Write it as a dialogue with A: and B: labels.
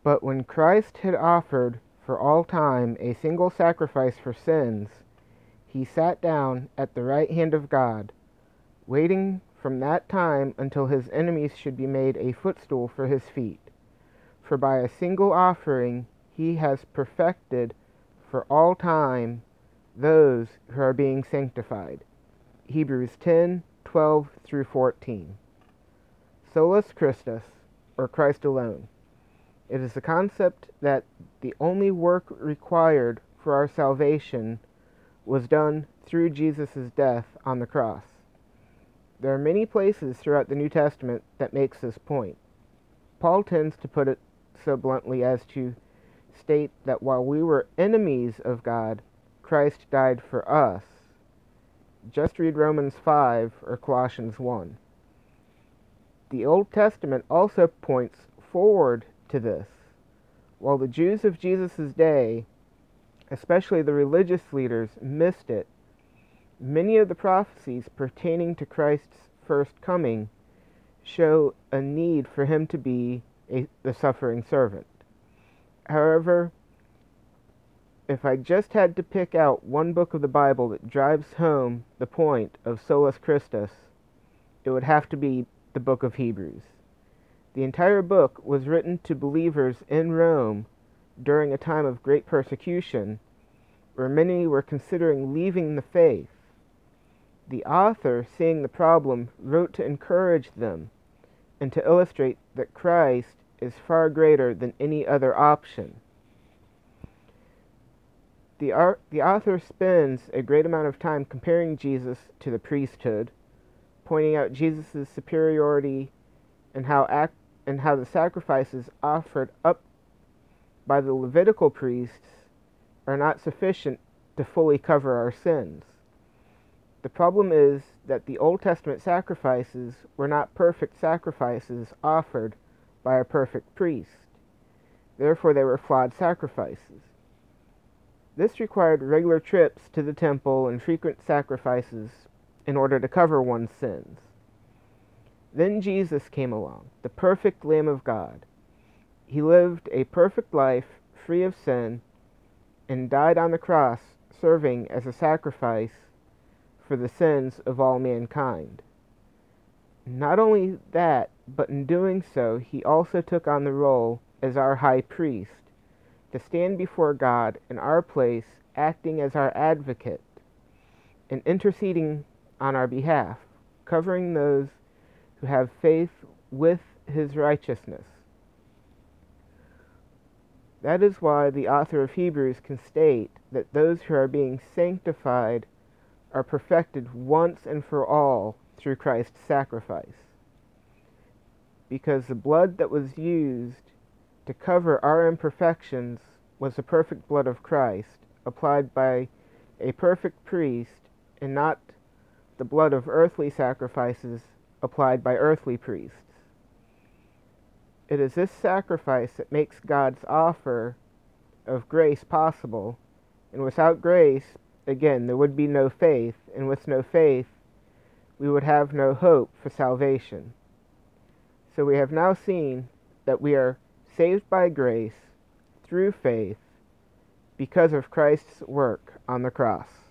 A: But when Christ had offered for all time a single sacrifice for sins, he sat down at the right hand of God, waiting from that time until his enemies should be made a footstool for his feet. For by a single offering he has perfected for all time those who are being sanctified. Hebrews 10:12 through 14. Solus Christus, or Christ alone. It is the concept that the only work required for our salvation was done through Jesus' death on the cross. There are many places throughout the New Testament that makes this point. Paul tends to put it so bluntly as to state that while we were enemies of God, Christ died for us. Just read Romans 5 or Colossians 1. The Old Testament also points forward to this. While the Jews of Jesus' day, especially the religious leaders, missed it, many of the prophecies pertaining to Christ's first coming show a need for him to be the suffering servant. However, if I just had to pick out one book of the Bible that drives home the point of Solus Christus, it would have to be the book of Hebrews. The entire book was written to believers in Rome during a time of great persecution, where many were considering leaving the faith. The author, seeing the problem, wrote to encourage them and to illustrate that Christ is far greater than any other option. The author spends a great amount of time comparing Jesus to the priesthood, pointing out Jesus' superiority and how the sacrifices offered up by the Levitical priests are not sufficient to fully cover our sins. The problem is that the Old Testament sacrifices were not perfect sacrifices offered by a perfect priest. Therefore, they were flawed sacrifices. This required regular trips to the temple and frequent sacrifices in order to cover one's sins. Then Jesus came along, the perfect Lamb of God. He lived a perfect life, free of sin, and died on the cross, serving as a sacrifice for the sins of all mankind. Not only that, but in doing so, he also took on the role as our high priest, to stand before God in our place, acting as our advocate and interceding on our behalf, covering those who have faith with his righteousness. That is why the author of Hebrews can state that those who are being sanctified are perfected once and for all through Christ's sacrifice. Because the blood that was used to cover our imperfections was the perfect blood of Christ, applied by a perfect priest, and not the blood of earthly sacrifices applied by earthly priests. It is this sacrifice that makes God's offer of grace possible, and without grace, again, there would be no faith, and with no faith, we would have no hope for salvation. So we have now seen that we are saved by grace through faith because of Christ's work on the cross.